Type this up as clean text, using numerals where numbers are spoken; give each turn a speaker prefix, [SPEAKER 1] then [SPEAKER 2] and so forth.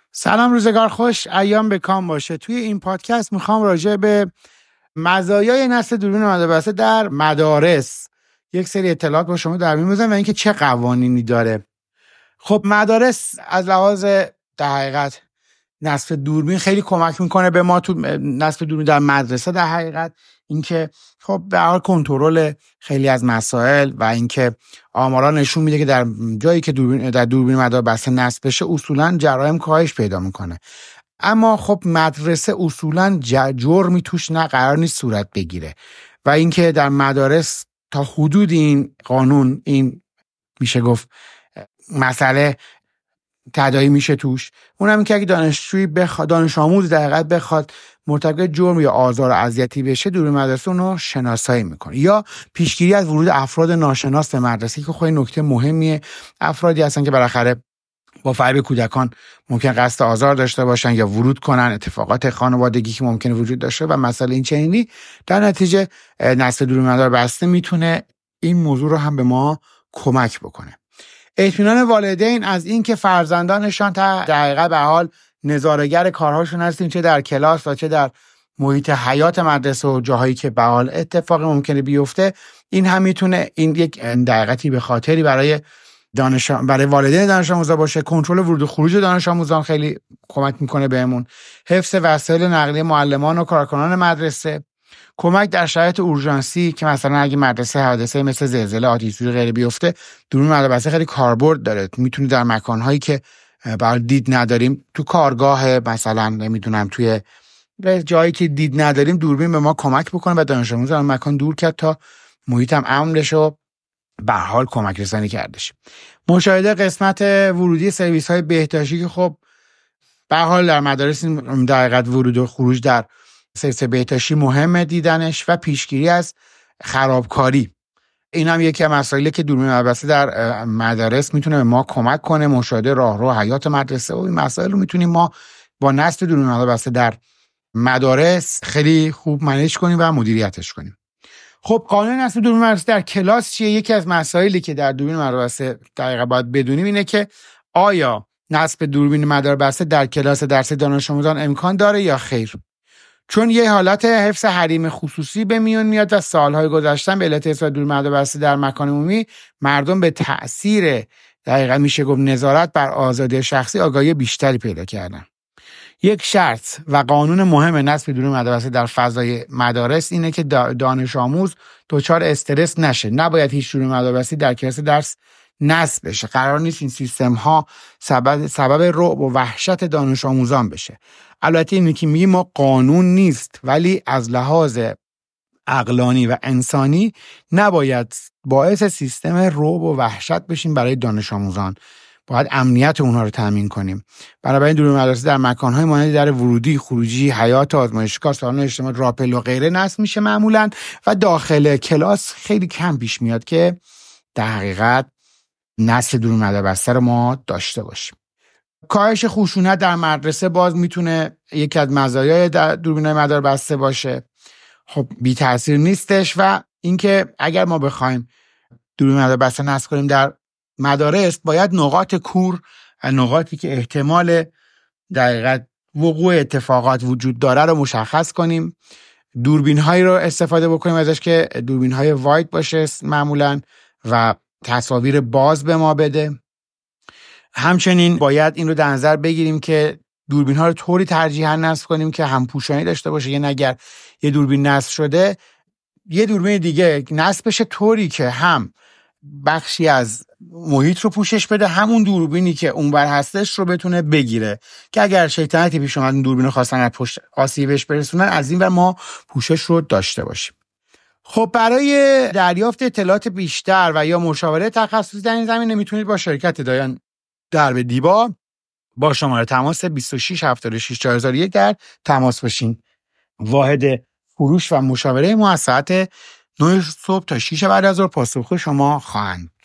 [SPEAKER 1] سلام، روزگار خوش، ایام بکام باشه. توی این پادکست میخوام راجع به مزایای نصب دوربین مداربسته در مدارس یک سری اطلاعات با شما در میون بزنم و اینکه چه قوانینی داره. خب مدارس از لحاظ در حقیقت نصب دوربین خیلی کمک میکنه به ما تو نصب دوربین در مدرسه. در حقیقت اینکه خب به هر کنترل خیلی از مسائل و اینکه آمارا نشون میده که در جایی که دوربین مداربسته نصب بشه اصولا جرایم کاهش پیدا میکنه. اما خب مدرسه اصولا جرمی توش نه قرار نیست صورت بگیره و اینکه در مدارس تا حدود این قانون، این میشه گفت مسئله تداعی میشه توش. اونم این که اگه دانش آموز در حقیقت بخواد مرتکب جرم یا آزار و اذیتی بشه، دوربین مدرسه اونو شناسایی میکنه. یا پیشگیری از ورود افراد ناشناس به مدرسه که خیلی نکته مهمیه. افرادی هستن که بالاخره با فریب کودکان ممکن قصد آزار داشته باشن یا ورود کنن، اتفاقات خانوادگی که ممکنه وجود داشته و مسئله این چنینی، در نتیجه نصب دوربین مداربسته میتونه این موضوع رو هم به ما کمک بکنه. اطمینان والدین از این که فرزندانشان در حقیقت به حال نظاره‌گر کارهاشون هستیم، چه در کلاس و چه در محیط حیات مدرسه و جاهایی که به حال اتفاقی ممکنه بیفته، این هم میتونه این یک دقیقتی به خاطری برای والدین دانش آموزا باشه. کنترل ورود و خروج دانش آموزان خیلی کمک میکنه بهمون. حفظ وسایل نقلیه معلمان و کارکنان مدرسه. کمک در شرایط اورژانسی که مثلا اگه مدرسه حادثه مثل زلزله، آتش سوزی غیره بیفته، دوربین مداربسته خیلی کاربرد داره. میتونه در مکانهایی که برای دید نداریم، تو کارگاه مثلا، نمیدونم توی جایی که دید نداریم، دوربین به ما کمک بکنه و دانش آموز رو مکان دور کرد تا محیط هم امن بشه و به هر حال کمک رسانی کرده شه. مشاهده قسمت ورودی سرویس های بهداشتی که خب به هر حال در مدارس در حقیقت ورود و خروج در سرویس بهداشتی مهمه دیدنش و پیشگیری از خرابکاری. این هم یکی از مسائلی که دوربین مداربسته در مدارس میتونه به ما کمک کنه. مشاهده راهرو حیات مدرسه و این مسائل رو میتونیم ما با نصب دوربین مداربسته در مدارس خیلی خوب منیج کنیم و مدیریتش کنیم. خب قانون نصب دوربین مداربسته در کلاس چیه؟ یکی از مسائلی که در دوربین مداربسته دقیقاً باید بدونیم اینه که آیا نصب دوربین مداربسته در کلاس درس دانش آموزان امکان داره یا خیر؟ چون یه حالت حفظ حریم خصوصی به میون میاد و سالهای گذشتن به علت استفاده دوربین مداربسته در مکان عمومی مردم به تأثیر دقیقاً میشه گفت نظارت بر آزادی شخصی آگاهی بیشتری پیدا کردن. یک شرط و قانون مهم نصب دوربین مداربسته در فضای مدارس اینه که دانش آموز دچار استرس نشه. نباید هیچ دوربین مداربسته در کلاس درس نصب بشه. قرار نیست این سیستم ها سبب رعب و وحشت دانش آموزان بشه. البته اینی که میگیم ما قانون نیست، ولی از لحاظ عقلانی و انسانی نباید باعث سیستم رعب و وحشت بشیم برای دانش آموزان. باید امنیت اونها رو تامین کنیم. بنابراین دوربین مدرسه در مکان‌های مانند در ورودی، خروجی، حیات آزمایشگاه، سالن اجتماع، راپل و غیره نصب میشه معمولاً و داخل کلاس خیلی کم پیش میاد که در حقیقت نصب دوربین مداربسته رو ما داشته باشیم. کاهش خشونت در مدرسه باز میتونه یکی از مزایای دوربین مداربسته باشه. خب بی تاثیر نیستش و اینکه اگر ما بخوایم دوربین مداربسته نصب کنیم در مدارس، باید نقاط کور، نقاطی که احتمال دقیقاً وقوع اتفاقات وجود داره رو مشخص کنیم. دوربین هایی رو استفاده بکنیم ازش که دوربین های وایت باشه معمولاً و تصاویر باز به ما بده. همچنین باید این رو در نظر بگیریم که دوربین ها رو طوری ترجیحاً نصب کنیم که همپوشانی داشته باشه. یعنی اگر یه دوربین نصب شده، یه دوربین دیگه نصب بشه طوری که هم بخشی از محیط رو پوشش بده، همون دوربینی که اونور هستش رو بتونه بگیره که اگر شیطنتی پیش اومد اون دوربین رو خواستن از پشت آسیبش برسونن، از این ور ما پوشش رو داشته باشیم. خب برای دریافت اطلاعات بیشتر و یا مشاوره تخصصی در این زمینه میتونید با شرکت دایان درب دیبا با شماره تماس 26 76 4001 در تماس باشین. واحد فروش و مشاوره ما از ساعت 9 صبح تا 6 بعد از ظهر پاسخگوی شما خواهند.